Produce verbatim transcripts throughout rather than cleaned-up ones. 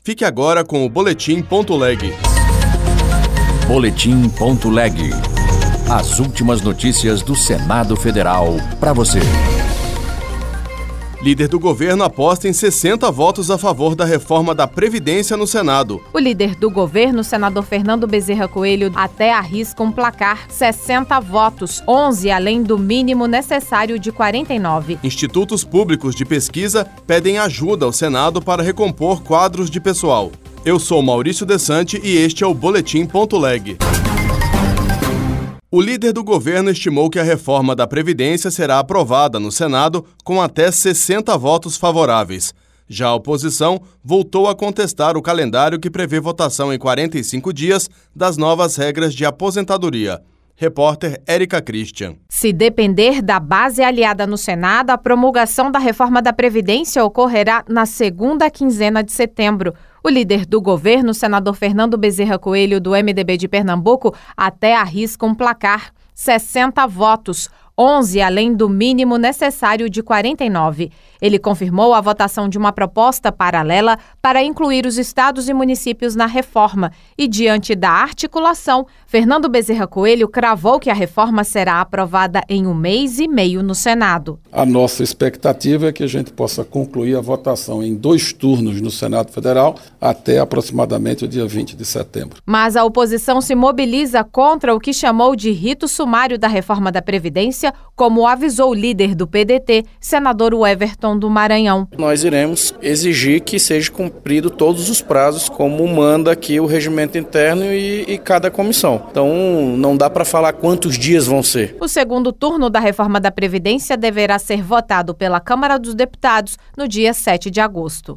Fique agora com o Boletim Ponto Leg. Boletim Ponto Leg. As últimas notícias do Senado Federal para você. Líder do governo aposta em sessenta votos a favor da reforma da Previdência no Senado. O líder do governo, senador Fernando Bezerra Coelho, até arrisca um placar sessenta votos, onze além do mínimo necessário de quarenta e nove. Institutos públicos de pesquisa pedem ajuda ao Senado para recompor quadros de pessoal. Eu sou Maurício Desante e este é o Boletim Ponto Leg. O líder do governo estimou que a reforma da Previdência será aprovada no Senado com até sessenta votos favoráveis. Já a oposição voltou a contestar o calendário que prevê votação em quarenta e cinco dias das novas regras de aposentadoria. Repórter Érica Christian. Se depender da base aliada no Senado, a promulgação da reforma da Previdência ocorrerá na segunda quinzena de setembro. O líder do governo, senador Fernando Bezerra Coelho, do M D B de Pernambuco, até arrisca um placar sessenta votos, onze além do mínimo necessário de quarenta e nove. Ele confirmou a votação de uma proposta paralela para incluir os estados e municípios na reforma e, diante da articulação, Fernando Bezerra Coelho cravou que a reforma será aprovada em um mês e meio no Senado. A nossa expectativa é que a gente possa concluir a votação em dois turnos no Senado Federal até aproximadamente o dia vinte de setembro. Mas a oposição se mobiliza contra o que chamou de rito sumário da reforma da Previdência, como avisou o líder do P D T, senador Everton do Maranhão. Nós iremos exigir que seja cumprido todos os prazos, como manda aqui o regimento interno e, e cada comissão. Então, não dá para falar quantos dias vão ser. O segundo turno da reforma da Previdência deverá ser votado pela Câmara dos Deputados no dia sete de agosto.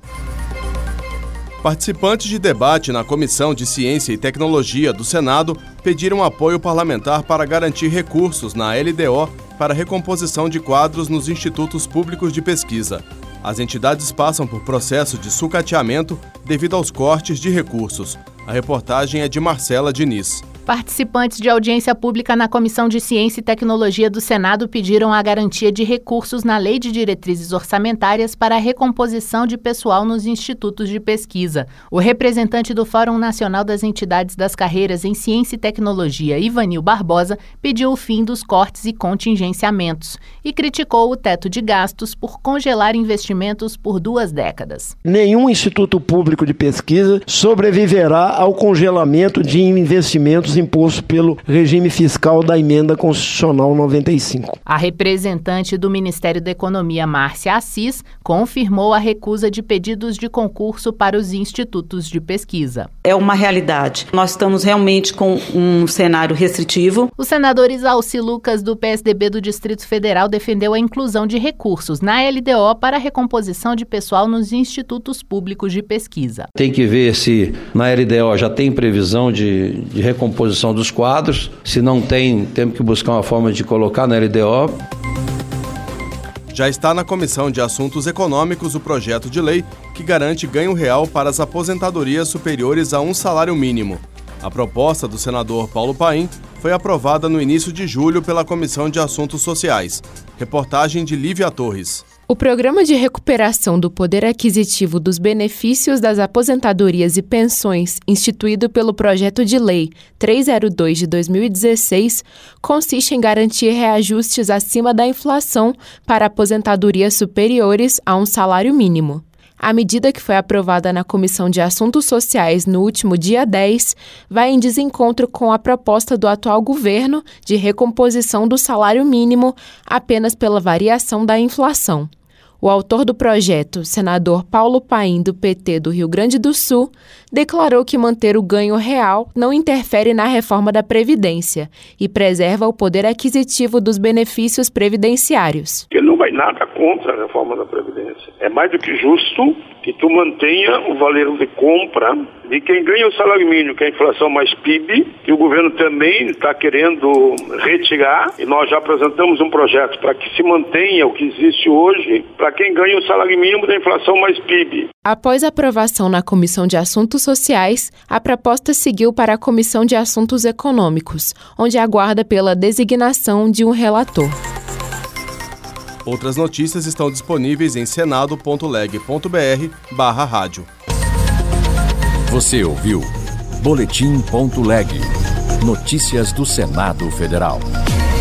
Participantes de debate na Comissão de Ciência e Tecnologia do Senado pediram apoio parlamentar para garantir recursos na L D O para a recomposição de quadros nos institutos públicos de pesquisa. As entidades passam por processo de sucateamento devido aos cortes de recursos. A reportagem é de Marcela Diniz. Participantes de audiência pública na Comissão de Ciência e Tecnologia do Senado pediram a garantia de recursos na Lei de Diretrizes Orçamentárias para a recomposição de pessoal nos institutos de pesquisa. O representante do Fórum Nacional das Entidades das Carreiras em Ciência e Tecnologia, Ivanil Barbosa, pediu o fim dos cortes e contingenciamentos e criticou o teto de gastos por congelar investimentos por duas décadas. Nenhum instituto público de pesquisa sobreviverá ao congelamento de investimentos imposto pelo regime fiscal da Emenda Constitucional noventa e cinco. A representante do Ministério da Economia, Márcia Assis, confirmou a recusa de pedidos de concurso para os institutos de pesquisa. É uma realidade. Nós estamos realmente com um cenário restritivo. O senador Isalci Lucas, do P S D B do Distrito Federal, defendeu a inclusão de recursos na L D O para a recomposição de pessoal nos institutos públicos de pesquisa. Tem que ver se na L D O já tem previsão de, de recomposição dos quadros. Se não tem, temos que buscar uma forma de colocar na L D O. Já está na Comissão de Assuntos Econômicos o projeto de lei que garante ganho real para as aposentadorias superiores a um salário mínimo. A proposta do senador Paulo Paim foi aprovada no início de julho pela Comissão de Assuntos Sociais. Reportagem de Lívia Torres. O Programa de Recuperação do Poder Aquisitivo dos Benefícios das Aposentadorias e Pensões, instituído pelo Projeto de Lei trezentos e dois de dois mil e dezesseis, consiste em garantir reajustes acima da inflação para aposentadorias superiores a um salário mínimo. A medida, que foi aprovada na Comissão de Assuntos Sociais no último dia dez, vai em desencontro com a proposta do atual governo de recomposição do salário mínimo apenas pela variação da inflação. O autor do projeto, senador Paulo Paim, do P T do Rio Grande do Sul, declarou que manter o ganho real não interfere na reforma da Previdência e preserva o poder aquisitivo dos benefícios previdenciários. Ele não vai nada contra a reforma da Previdência. É mais do que justo que tu mantenha o valor de compra de quem ganha o salário mínimo, que é a inflação mais P I B, que o governo também está querendo retirar, e nós já apresentamos um projeto para que se mantenha o que existe hoje para quem ganha o salário mínimo da inflação mais P I B. Após a aprovação na Comissão de Assuntos Sociais, a proposta seguiu para a Comissão de Assuntos Econômicos, onde aguarda pela designação de um relator. Outras notícias estão disponíveis em senado ponto leg ponto br barra rádio. Você ouviu Boletim.leg. Notícias do Senado Federal.